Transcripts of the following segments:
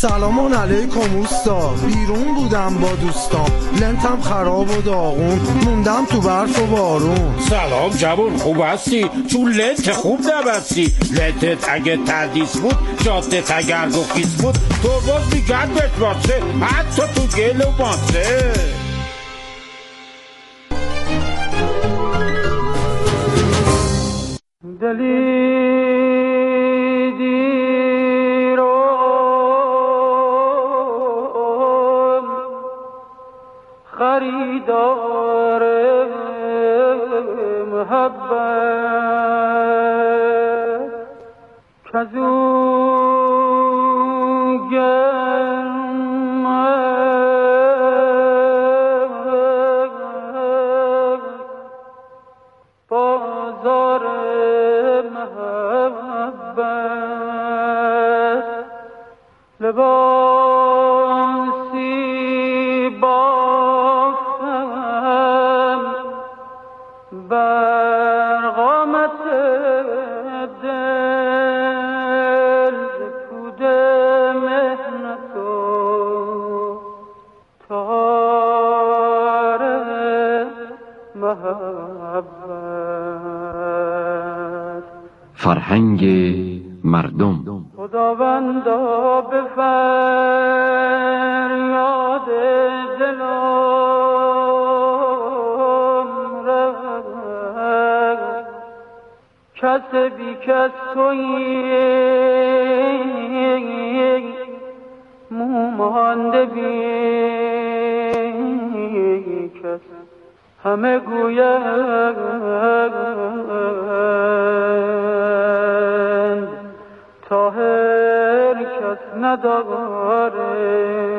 سلامان علیکم اوستا، بیرون بودم با دوستام، لنتم خراب و داغون، موندم تو برف و بارون. سلام جوون، خوب هستی؟ چون لنت خوب نبستی. لنتت اگه تردیس بود، جادت اگر گخیز بود، تو باز میگرد بهت باسه، حتی تو گل و ماسه. دلی خریدار محبت کزو گرم بازار محبت لباسی بافتم بر قامت دل پود مهنت و تار محبت. فرهنگ مردم. خداوندا به فریاد دلم رفت، کس بی کس تویی، مومانده بی کس، همه گویند طاهر کس نداره،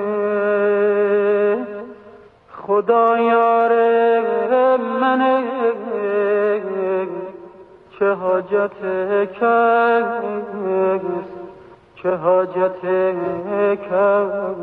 خدا یار منه، چه حاجت کس، چه حاجت کس.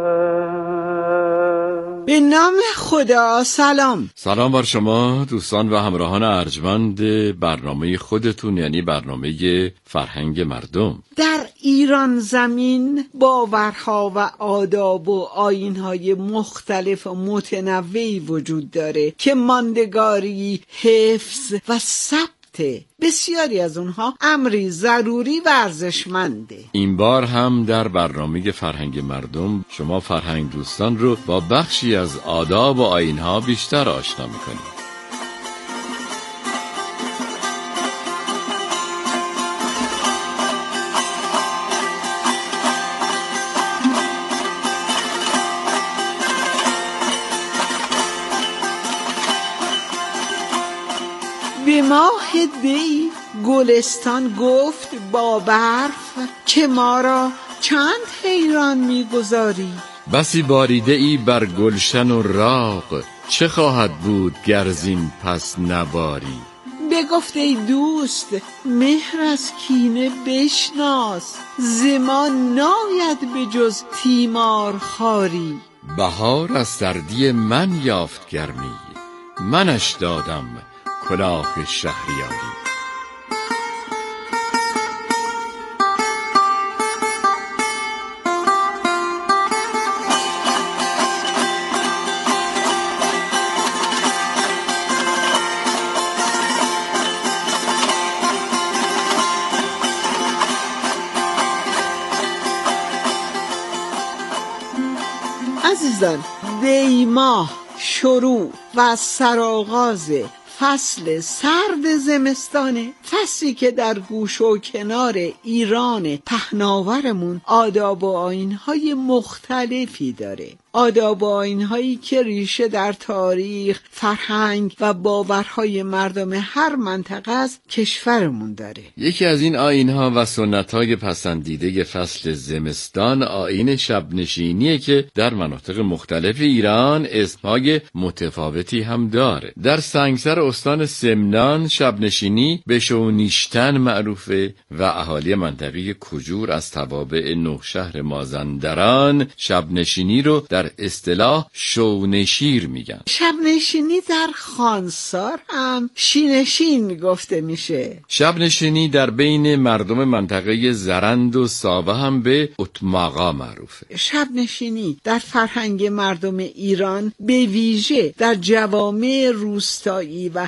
به نام خدا. سلام بر شما دوستان و همراهان ارجمند برنامه خودتون، یعنی برنامه فرهنگ مردم. در ایران زمین باورها و آداب و آیین‌های مختلف و متنوعی وجود داره که ماندگاری، حفظ و ثبت بسیاری از اونها امری ضروری و ارزشمنده. این بار هم در برنامه فرهنگ مردم شما فرهنگ دوستان رو با بخشی از آداب و آیین‌ها بیشتر آشنا می‌کنیم. به ماه دی گلستان گفت با برف که ما را چند حیران می‌گذاری. بسی باریده ای بر گلشن و راغ، چه خواهد بود گرزین پس نباری. بگفت ای دوست مهر از کینه بشناس، زمان ناید به جز تیمار خاری. بهار از سردی من یافت گرمی، منش دادم کلاه شهریاری. عزیزان، دی ماه شروع و سرآغاز فصل سرد زمستانه، فصلی که در گوش و کنار ایران پهناورمون آداب و آیین‌های مختلفی داره. آداب و آیین‌هایی که ریشه در تاریخ، فرهنگ و باورهای مردم هر منطقه از کشورمون داره. یکی از این آیین‌ها و سنت‌های پسندیده فصل زمستان آیین شبنشینیه که در مناطق مختلف ایران اسمهای متفاوتی هم داره. در سنگسر استان سمنان شبنشینی به شونیشتن معروفه و اهالی منطقه کجور از توابع نوشهر مازندران شبنشینی رو در در اصطلاح شونشیر میگن. شب نشینی در خانسار هم شینشین گفته میشه. شب نشینی در بین مردم منطقه زرند و ساوه هم به اتماقا معروفه. شب نشینی در فرهنگ مردم ایران به ویژه در جوامع روستایی و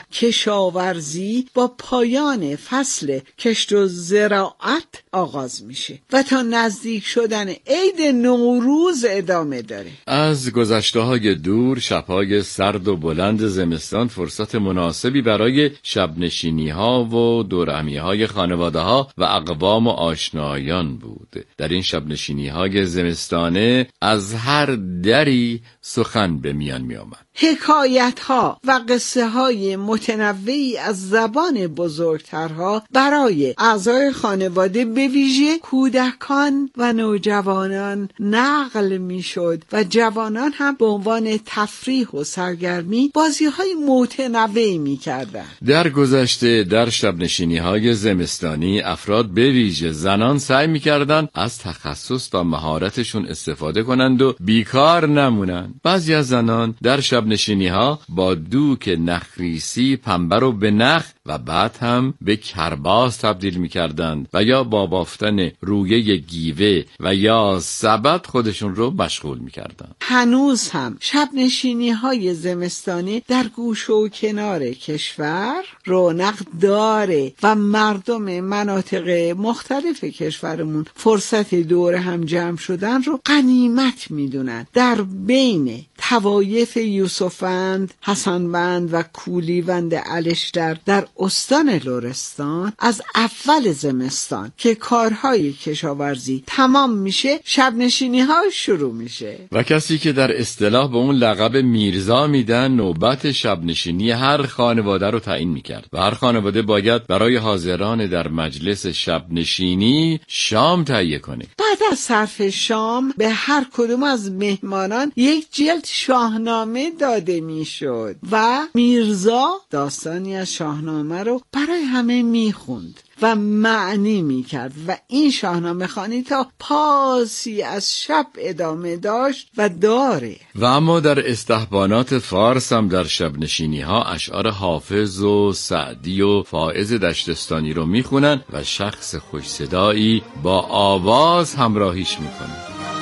کشاورزی با پایان فصل کشت و زراعت آغاز میشه و تا نزدیک شدن عید نوروز ادامه داره. از گذشته‌های دور شب‌های سرد و بلند زمستان فرصت مناسبی برای شب نشینی‌ها و دورهمی‌های خانواده‌ها و اقوام و آشنایان بود. در این شب نشینی‌های زمستانه از هر دری سخن به میان می‌آمد. حکایت‌ها و قصه‌های متنوعی از زبان بزرگترها برای اعضای خانواده به ویژه کودکان و نوجوانان نقل می‌شد و جوانان هم به عنوان تفریح و سرگرمی بازی‌های متنوعی می‌کردند. در گذشته در شب نشینی‌های زمستانی افراد به ویژه زنان سعی می‌کردند از تخصص و مهارتشون استفاده کنند و بیکار نمونند. بعضی از زنان در شب نشینی‌ها با دوک نخریسی پنبه رو به نخ و بعد هم به کرباس تبدیل می‌کردند و یا با بافتن رویه گیوه و یا سبد خودشون رو مشغول می‌کردند. هنوز هم شب نشینی‌های زمستانی در گوش و کنار کشور رونق داره و مردم مناطق مختلف کشورمون فرصت دور هم جمع شدن رو غنیمت می‌دونن. در بین طوایف یوسفند، حسنوند و کولیوند الشتر در استان لرستان از اول زمستان که کارهای کشاورزی تمام میشه شب نشینی ها شروع میشه و کسی که در اصطلاح به اون لقب میرزا میدن نوبت شب نشینی هر خانواده رو تعیین میکرد و هر خانواده باید برای حاضران در مجلس شب نشینی شام تهیه کنه. بعد از صرف شام به هر کدوم از مهمانان یک جلد شاهنامه داده میشد و میرزا داستانی از شاهنامه رو برای همه میخوند و معنی میکرد و این شاهنامه خوانی تا پاسی از شب ادامه داشت و داره. و اما در استحبانات فارس هم در شب نشینی ها اشعار حافظ و سعدی و فائز دشتستانی رو میخونن و شخص خوش صدایی با آواز همراهیش میکنه.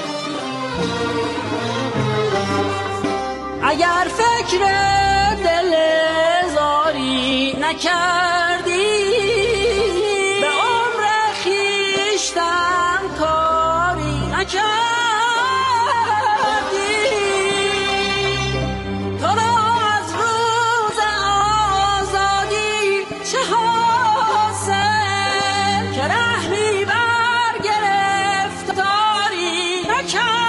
اگر فکر دل زاری نکردی به عمر خویشتن کاری نکردی تو را از روز آزادی چه حاصل که رحمی بر گرفتاری نکردی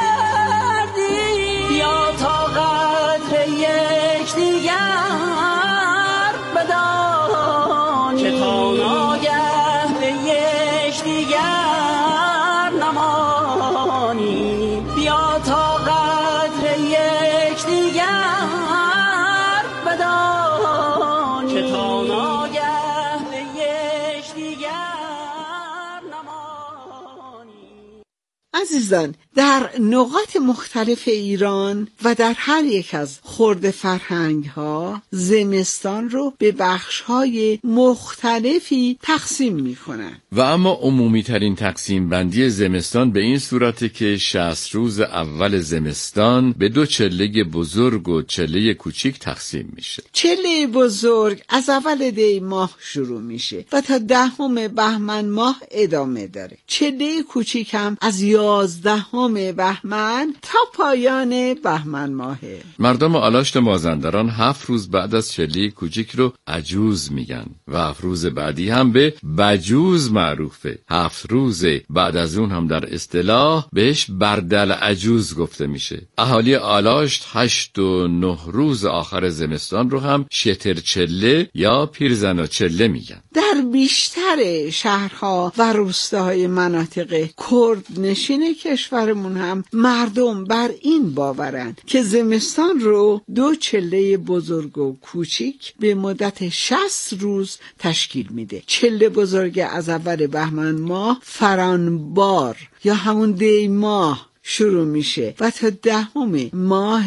یا تا قدر یک دیگر بدان که تا ناگه به یک دیگر نمانی بیا تا قدر یک دیگر بدان که تا ناگه به یک دیگر نمانی. عزیزان، در نقاط مختلف ایران و در هر یک از خرد فرهنگ ها زمستان رو به بخش های مختلفی تقسیم می کنن. و اما عمومی ترین تقسیم بندی زمستان به این صورته که 60 روز اول زمستان به 2 چله بزرگ و چله کوچیک تقسیم میشه. چله بزرگ از اول دی ماه شروع میشه و تا 10 بهمن ماه ادامه داره. چله کوچیک هم از 11 بهمن تا پایان بهمن ماهه. مردم آلاشت مازندران 7 روز بعد از چله کوچیک رو عجوز میگن و 7 روز بعدی هم به بجوز معروفه. 7 روز بعد از اون هم در اصطلاح بهش بردل عجوز گفته میشه. اهالی آلاشت 8 و 9 روز آخر زمستان رو هم شتر چله یا پیرزنا چله میگن. در بیشتر شهرها و روستاهای مناطق کرد نشین کشورمون هم مردم بر این باورند که زمستان رو 2 چله بزرگ و کوچیک به مدت 60 روز تشکیل میده. چله بزرگ از اول بهمن ماه فرانبار یا همون دی ماه شروع میشه و تا 10 ماه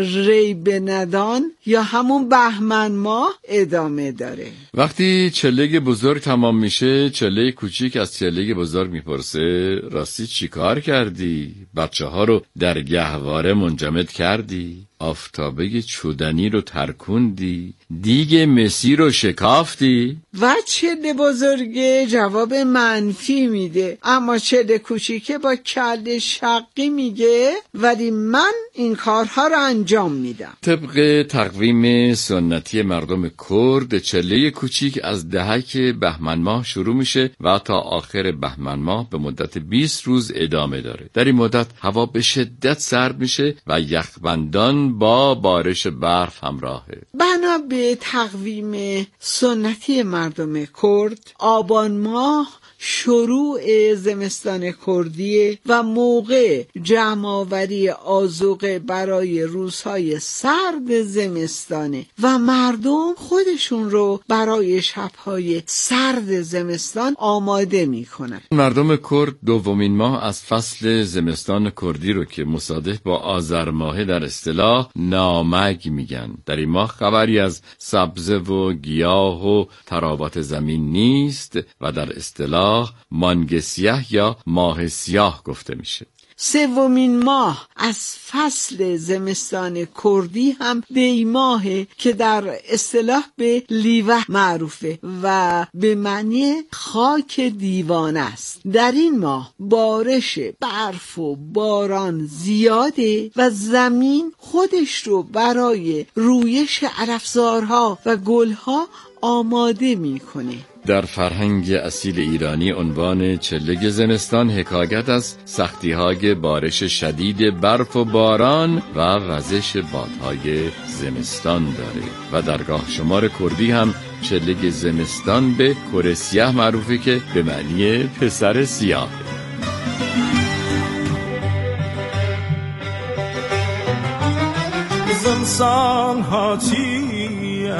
ریبندان یا همون بهمن ماه ادامه داره. وقتی چله بزرگ تمام میشه، چله کوچیک از چله بزرگ میپرسه راستی چی کار کردی؟ بچه ها رو در گهواره منجمد کردی؟ آفتابه چودنی رو ترکوندی؟ دیگ مسی رو شکافتی؟ و چله بزرگه جواب منفی میده، اما چله کوچیکه با کله شقی میگه ولی من این کارها رو انجام میدم. طبق تقویم سنتی مردم کرد، چله کوچیک از دهک بهمن ماه شروع میشه و تا آخر بهمن ماه به مدت 20 روز ادامه داره. در این مدت هوا به شدت سرد میشه و یخبندان با بارش برف همراهه. بنا به تقویم سنتی مردم کرد، آبان ماه شروع زمستان کردیه و موقع جمع‌آوری آذوقه برای روزهای سرد زمستانه و مردم خودشون رو برای شبهای سرد زمستان آماده میکنن. مردم کرد دومین ماه از فصل زمستان کردی رو که مصادف با آذر ماه در اصطلاح نامگ میگن. در این ماه خبری از سبزه و گیاه و تراوت زمین نیست و در اصطلاح مانگ سیاه یا ماه سیاه گفته میشه. سومین ماه از فصل زمستان کردی هم دی ماهه که در اصطلاح به لیوه معروفه و به معنی خاک دیوانه است. در این ماه بارش برف و باران زیاده و زمین خودش رو برای رویش علفزارها و گلها آماده میکنه. در فرهنگ اصیل ایرانی عنوان چله زمستان حکایت از سختی‌های بارش شدید برف و باران و وزش بادهای زمستان داره و درگاه شمار کردی هم چله زمستان به کره سیاه معروفه که به معنی پسر سیاه. زمستان هاتیه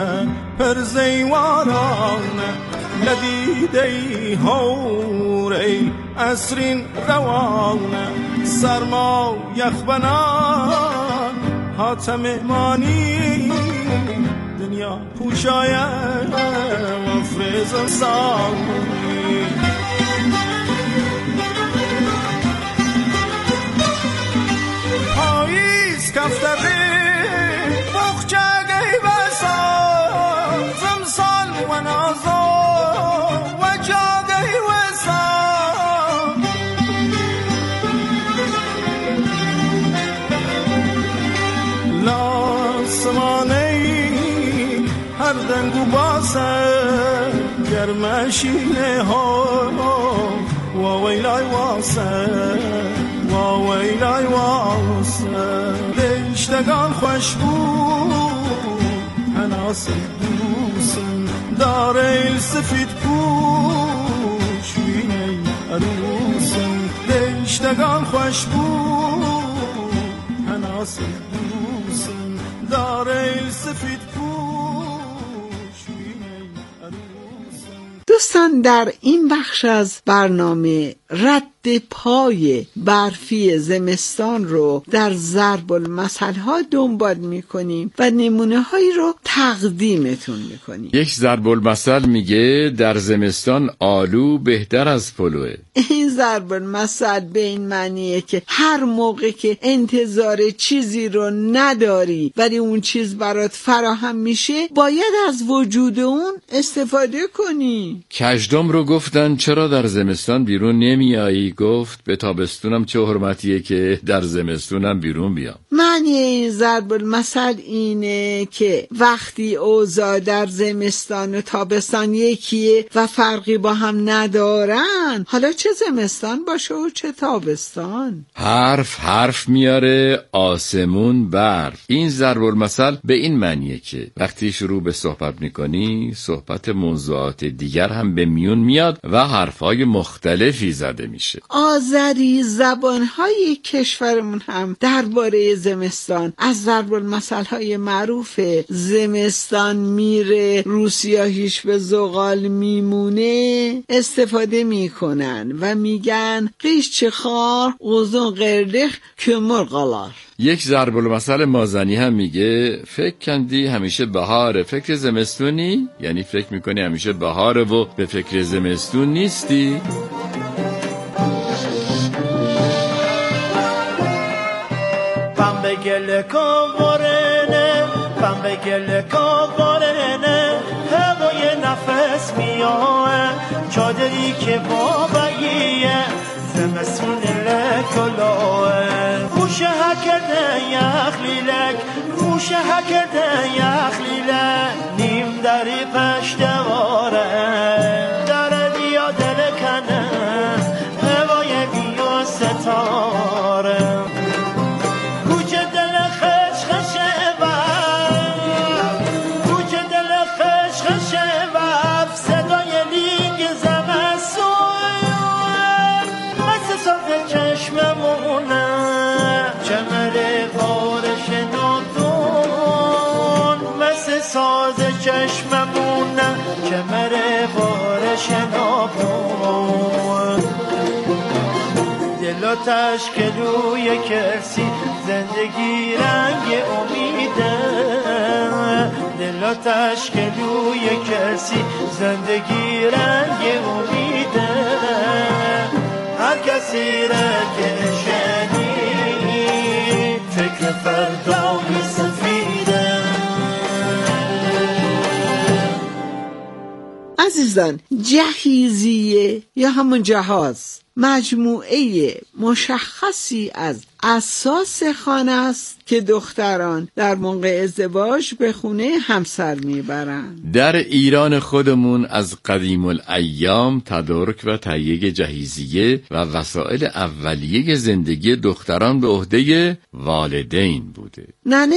پرزیوارانه لدیدی هوری اسرین روانه سرما یخبنان حاتم مانی دنیا پوشایه وفر زمستانی پاییز کفتره مخچگه بسان زمستان و نازان هر دنگو باسه گرمشینه ها و ویلای واسه و ویلای واسه دیشتگان خوش بود هناس دوسن داره سفید پوش بینه عروسن دیشتگان خوش بود هناس دوسن داره سفید پوش. دوستان، در این بخش از برنامه رد پای برفی زمستان رو در ضرب المثل ها دنبال میکنیم و نمونه هایی رو تقدیمتون میکنیم. یک ضرب المثل میگه در زمستان آلو بهتر از پلوه. این ضرب المثل به این معنیه که هر موقع که انتظار چیزی رو نداری ولی اون چیز برات فراهم میشه باید از وجود اون استفاده کنی. کژدم رو گفتن چرا در زمستان بیرون نمیایی؟ گفت به تابستونم چه حرمتیه که در زمستونم بیرون بیام. معنی این ضرب المثل اینه که وقتی اوضاع در زمستان و تابستان یکیه و فرقی با هم ندارن، حالا چه زمستان باشه و چه تابستان. حرف میاره آسمون برف. این ضرب المثل به این معنیه که وقتی شروع به صحبت میکنی صحبت موضوعات دیگر هم به میون میاد و حرفای مختلفی زده زده میشه. آذری زبانهای کشورمون هم درباره زمستان از ضرب المثل‌های معروف زمستان میره روسیاهیش به زغال میمونه استفاده میکنن و میگن قیش خار اوزون قردخ که مرغالار. یک ضرب المثل مازنی هم میگه فکر کندی همیشه بهاره فکر زمستونی، یعنی فکر میکنی همیشه بهاره و به فکر زمستون نیستی. پنبه گل کاورنه پنبه گل کاورنه هوای نفس میاه چادری که باباییه زمستون لکلاه موشه هکرده یخلیلک موشه هکرده یخلیلک نیم دری پشتواره در دیا دلکنه هوای بیا ستاره کوچه دل خشخشه و کوچه دل خشخشه و صدای لینگ زمستون مثل ساز چشممونه چمر بارش نادون مثل ساز چشممونه چمر بارش نادون دل و تشکلوی کرسی زندگی رنگ امیده دل و تشکلوی کرسی زندگی رنگ امیده هر کسی را که شنید فکر فردای سفیده. عزیزان جهیزیه یا همون جهاز مجموعه مشخصی از اساس خانه است که دختران در موقع ازدواج به خونه همسر میبرند. در ایران خودمون از قدیم الایام تدارک و تهیه جهیزیه و وسایل اولیه زندگی دختران به عهده والدین بوده. ننه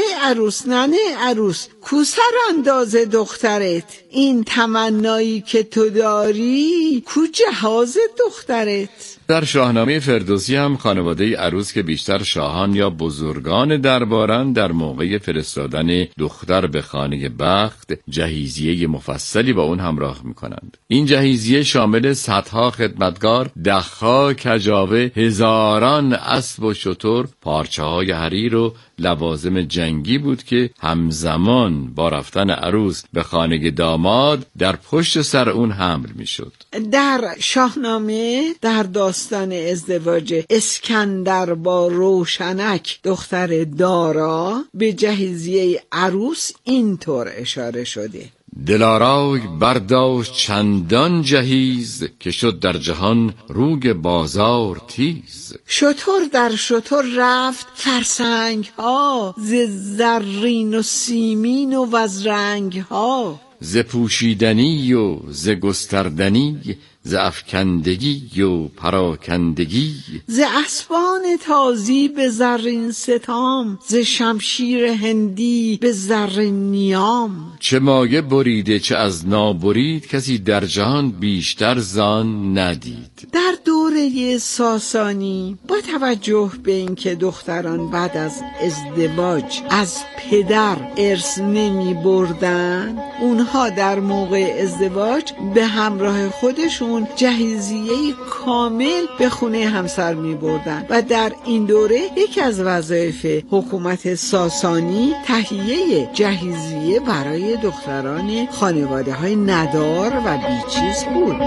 عروس کوسر انداز دخترت، این تمنایی که تو داری کو جهاز دخترت. در شاهنامه فردوسی هم خانواده عروس که بیشتر شاهان یا بزرگان دربارن در موقع فرستادن دختر به خانه بخت جهیزیه مفصلی با اون همراه میکنند. این جهیزیه شامل صدها خدمتگار، دهها کجاوه، هزاران اسب و شتر، پارچه‌های حریر و لوازم جنگی بود که همزمان با رفتن عروس به خانه داماد در پشت سر اون حمل میشد. در شاهنامه در داستان ازدواج اسکندر با روشنک دختر دارا به جهیزیه عروس اینطور اشاره شده: دلارای برداشت چندان جهیز که شد در جهان روگ بازار تیز. شتر در شتر رفت فرسنگ ها ز زرین و سیمین و از رنگ ها. ز پوشیدنی و ز گستردنی ز افکندگی و پراکندگی. ز اسبان تازی به زرین ستام ز شمشیر هندی به زرین نیام. چه مایه بریده چه از نابرید کسی در جهان بیشتر زان ندید. در دوره ساسانی با توجه به اینکه دختران بعد از ازدواج از پدر ارث نمی بردن، اونها در موقع ازدواج به همراه خودشون جهیزیه کامل به خونه همسر می بردن و در این دوره یکی از وظایف حکومت ساسانی تهیه جهیزیه برای دختران خانواده های ندار و بیچیز بود.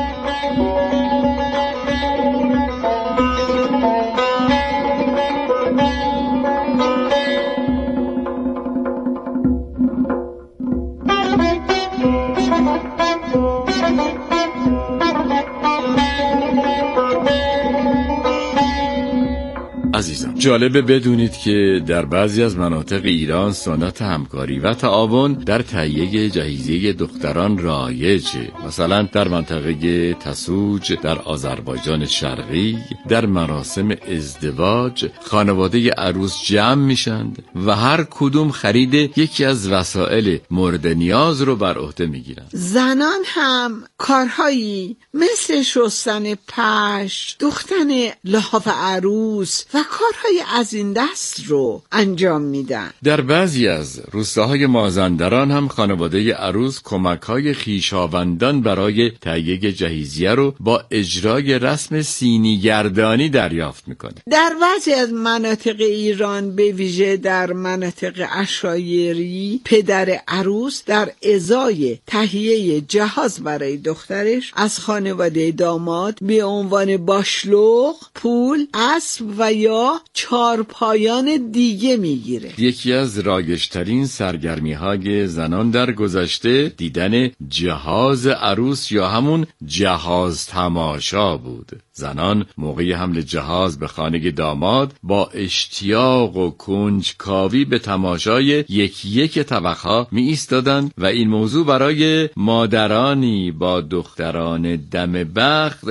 عزیزان، جالبه بدونید که در بعضی از مناطق ایران سنت همکاری و تعاون در تهیه جهیزیه دختران رایجه. مثلا در منطقه تسوج در آذربایجان شرقی در مراسم ازدواج خانواده عروس جمع میشند و هر کدوم خرید یکی از وسایل مورد نیاز رو بر عهده میگیرن. زنان هم کارهایی مثل شستن پشم، دوختن لحاف عروس و کارهای از این دست رو انجام میدن. در بعضی از روستاهای مازندران هم خانواده عروس کمک‌های خویشاوندان برای تهیه جهیزیه رو با اجرای رسم سینیگردانی دریافت میکنه. در بعضی از مناطق ایران به ویژه در مناطق عشایری پدر عروس در ازای تهیه جهاز برای دخترش از خانواده داماد به عنوان باشلوق، پول، اسب و یا چارپایان دیگه میگیره. یکی از رایج‌ترین سرگرمی‌های زنان در گذشته دیدن جهاز عروس یا همون جهاز تماشا بود. زنان موقع حمل جهاز به خانه داماد با اشتیاق و کنجکاوی به تماشای یک طبقها می ایستادند و این موضوع برای مادرانی با دختران دم بخت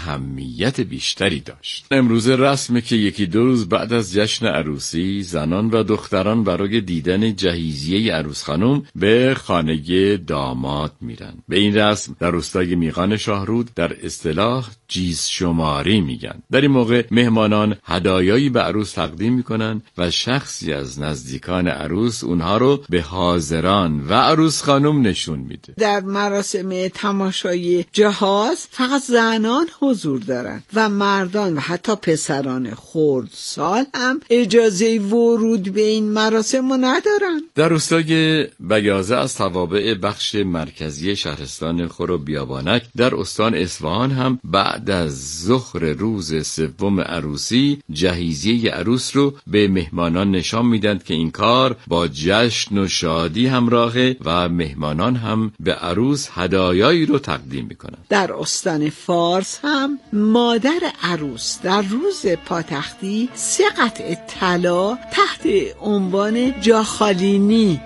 اهمیت بیشتری داشت. امروز رسمه که یکی دو روز بعد از جشن عروسی زنان و دختران برای دیدن جهیزیه عروس خانم به خانه داماد میرن. به این رسم در روستای میغان شاهرود در اصطلاح جیز شماری میگن. در این موقع مهمانان هدایایی به عروس تقدیم میکنن و شخصی از نزدیکان عروس اونها رو به حاضران و عروس خانم نشون میده. در مراسم تماشای جهاز فقط زنان حضور دارن و مردان و حتی پسران خردسال هم اجازه ورود به این مراسم ندارن. در روستای بیازه از توابع بخش مرکزی شهرستان خور و بیابانک در استان اصفهان هم بعد از ظهر روز سوم عروسی جهیزیه عروس رو به مهمانان نشان میدن که این کار با جشن و شادی همراهه و مهمانان هم به عروس هدایایی رو تقدیم میکنن. در استان فارس هم مادر عروس در روز پاتختی 3 قطعه طلا تحت عنوان جاخالینی،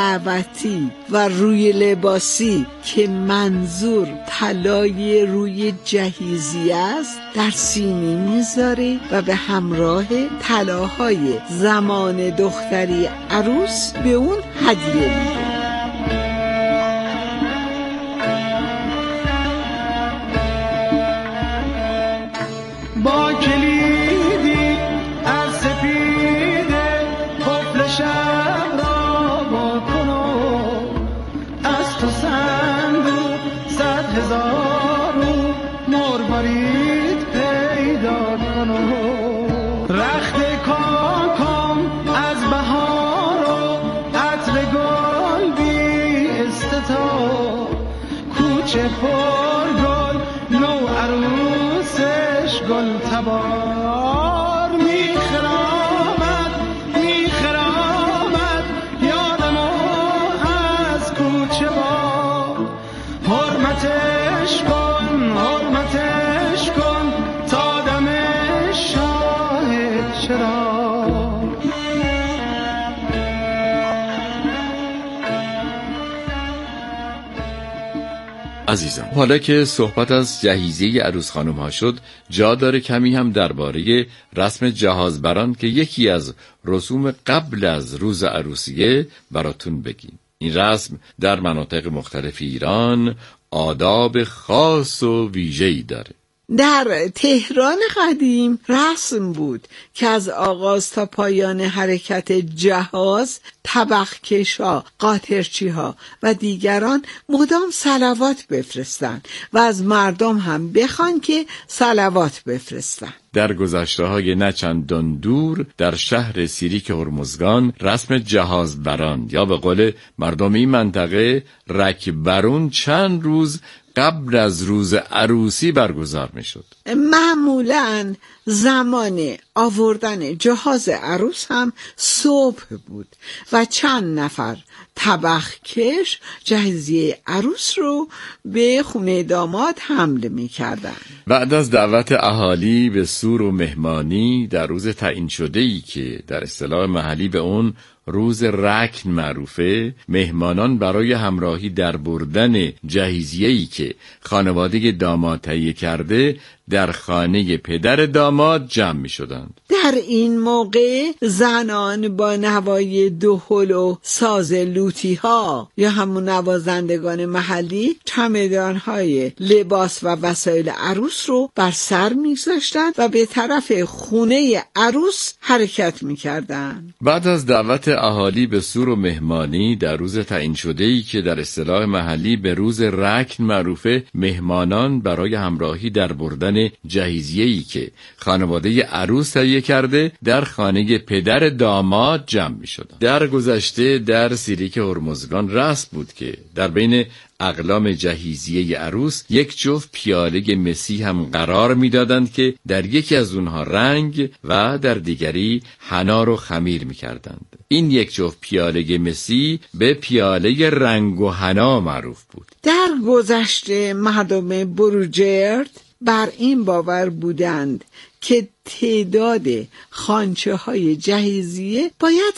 دعوتی و روی لباسی که منظور طلای روی جهیزیه است در سینی میذاره و به همراه طلاهای زمان دختری عروس به اون هدیه میده. با کلیدی از سپیده قفل شب را با کنو از تو صندوق 100,000 مرمرید پیدا کنو رخت کاکام از بهار و عطر گل بی استتا کوچه پر گل نو عروسش گل تبار میخرامد یادم از کوچه با حرمتش کن تا دم شاه چرا. عزیزان، حالا که صحبت از جهیزیه عروس خانم ها شد جا داره کمی هم درباره رسم جهازبران که یکی از رسوم قبل از روز عروسیه براتون بگیم. این رسم در مناطق مختلف ایران آداب خاص و ویژه‌ای داره. در تهران قدیم رسم بود که از آغاز تا پایان حرکت جهاز طبق‌کش‌ها، قاطرچی‌ها و دیگران مدام صلوات بفرستند و از مردم هم بخوان که صلوات بفرستند. در گذشته‌های نچندان دور در شهر سیریک هرمزگان رسم جهازبران یا به قول مردم این منطقه رکبرون چند روز قبل از روز عروسی برگزار می شد. معمولاً زمان آوردن جهاز عروس هم صبح بود و چند نفر طبخکش جهیزیه عروس رو به خونه داماد حمل می‌کردن. بعد از دعوت اهالی به سور و مهمانی در روز تعیین شده‌ای که در اصطلاح محلی به اون روز رکن معروفه، مهمانان برای همراهی در بردن جهیزیه‌ای که خانواده داماد تهیه کرده در خانه پدر داماد جمع می شدند. در این موقع زنان با نوای دهل و ساز لوتی ها یا همون نوازندگان محلی چمدان های لباس و وسایل عروس رو بر سر می گذاشتند و به طرف خونه عروس حرکت می کردند. بعد از دعوت اهالی به سور و مهمانی در روز تعیین شده‌ای که در اصطلاح محلی به روز رکن معروفه، مهمانان برای همراهی در بردن جهیزیه‌ای که خانواده عروس تهیه کرده در خانه پدر داماد جمع می شدند. در گذشته در سیریک هرمزگان رسم بود که در بین اقلام جهیزیه عروس یک جفت پیاله مسی هم قرار می دادند که در یکی از اونها رنگ و در دیگری حنا رو خمیر می کردند. این یک جفت پیاله مسی به پیاله رنگ و حنا معروف بود. در گذشته مردم بروجرد بر این باور بودند که تعداد خانچه های جهیزیه باید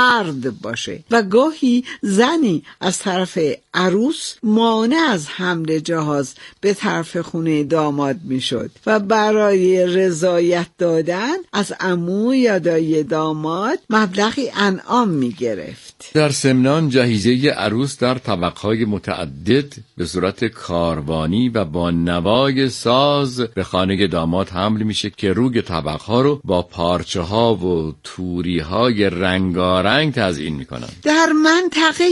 فرد باشه و گاهی زنی از طرف عروس مانع از حمل جهاز به طرف خونه داماد میشد و برای رضایت دادن از عمو یا دایی داماد مبلغی انعام میگرفت. در سمنان جهیزیه عروس در طبقهای متعدد به صورت کاروانی و با نوای ساز به خانه داماد حمل میشه که روی طبقها رو با پارچه ها و توری های رنگارنگ تزیین میکنن. در منطقه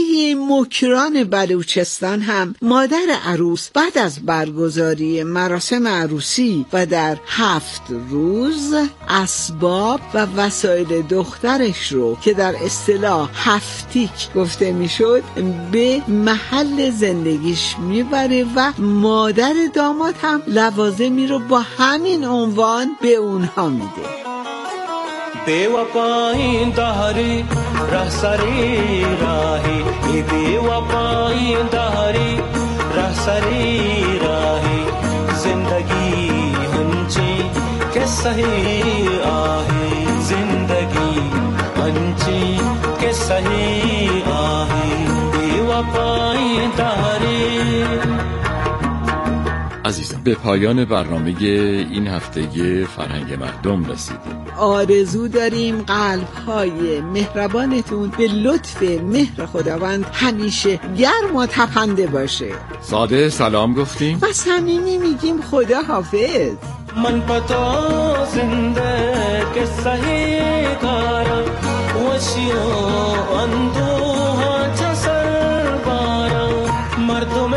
مکران بلوچستان هم مادر عروس بعد از برگزاری مراسم عروسی و در 7 روز اسباب و وسایل دخترش رو که در اصطلاح هفتیک گفته میشد به محل زندگیش میبره و مادر داماد هم لوازمی رو با همین عنوان به اونها میده. बेवफाई दहरी रहसरी राही बेवफाई दहरी रहसरी राही जिंदगी हंची के सही आहे जिंदगी हंची के सही आहे बेवफाई दहरी. عزیزم به پایان برنامه این هفته فرهنگ مردم رسیدیم. آرزو داریم قلب‌های مهربانتون به لطف مهر خداوند همیشه گرم و تپنده باشه. ساده سلام گفتیم و صمیمی میگیم خدا حافظ. من پتا زنده که صحیح کارم وشیو اندوها چسر بارم مردم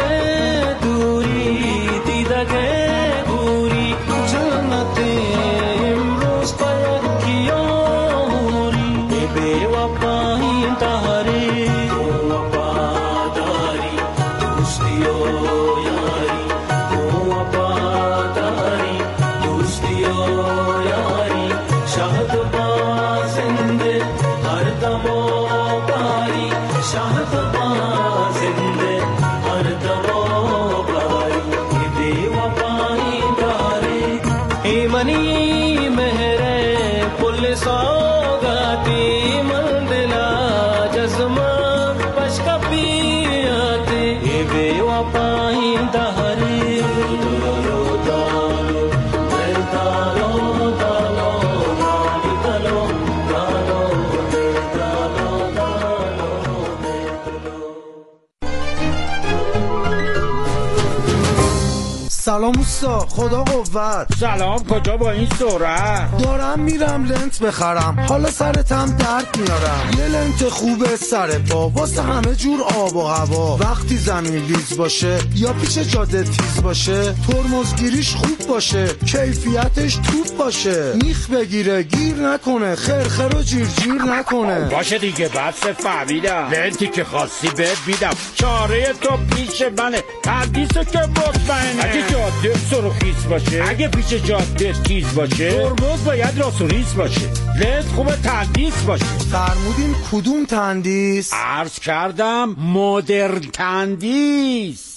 سلام اوستا، خدا قوت. سلام، کجا با این سرعت؟ دارم میرم لنت بخرم، حالا سرتم درد میارم. یه لنت خوبه سر پا واسه همه جور آب و هوا. وقتی زمین لیز باشه یا پیش جاده تیز باشه، ترمزگیریش خوب باشه، کیفیتش توپ باشه، میخ بگیره گیر نکنه، خرخر و جیر نکنه. باشه دیگه، بس فهمیدم. لنتی که خواستی بهت میدم، چاره تو پیش منه، تردیسو که مطمئنه. جاده سرخیز باشه، اگه پیش جاده تیز باشه، ترمز باید راست و ریز باشه، لنز خوبه تندیس باشه. فرمودین کدوم تندیس؟ عرض کردم مدرن تندیس.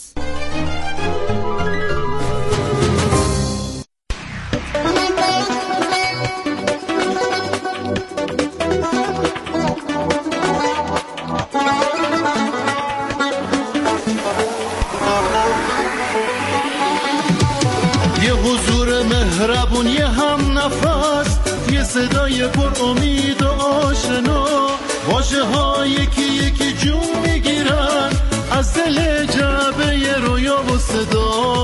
مهربون یه هم نفس، یه صدای پر امید و آشنا، واژه ها یکی یکی جون میگیرن از دل جعبه رویا و صدا.